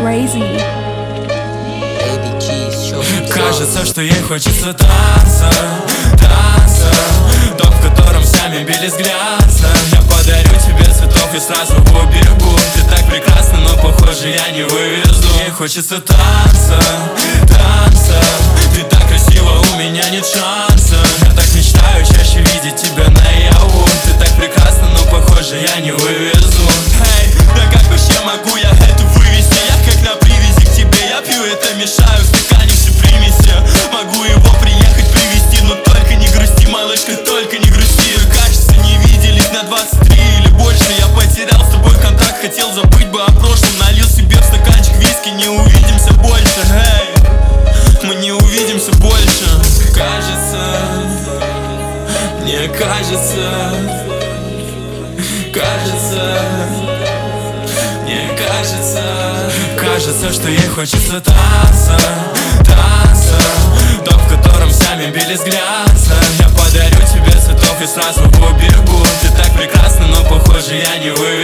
crazy. Кажется, что ей хочется танца, танца, дом, в котором всеми бились глянца. Я подарю тебе цветов и сразу убегу. Ты так прекрасна, но похоже я не вывезу. Ей хочется танца, танца. Ты так красива, у меня нет шанса. Я так мечтаю чаще видеть тебя наяву. Ты так прекрасна, но похоже я не вывезу. Эй, да как вообще могу я это вывести? Я как на привязи к тебе, я пью это, мешаю в стакане все примеси. Могу его приехать привезти, но только не грусти, малышка, только не грусти. Кажется, не виделись на 23 или больше. Я потерял с тобой контакт, хотел забыть бы о прошлом. Налил себе в стаканчик виски, не увидимся больше. Эй, мы не увидимся больше. Кажется, мне кажется, кажется, мне кажется, кажется, что ей хочется танца, танца, дом, в котором сами бились глянца. Я подарю тебе цветов и сразу убегу. Ты так прекрасна, но похоже я не выйду.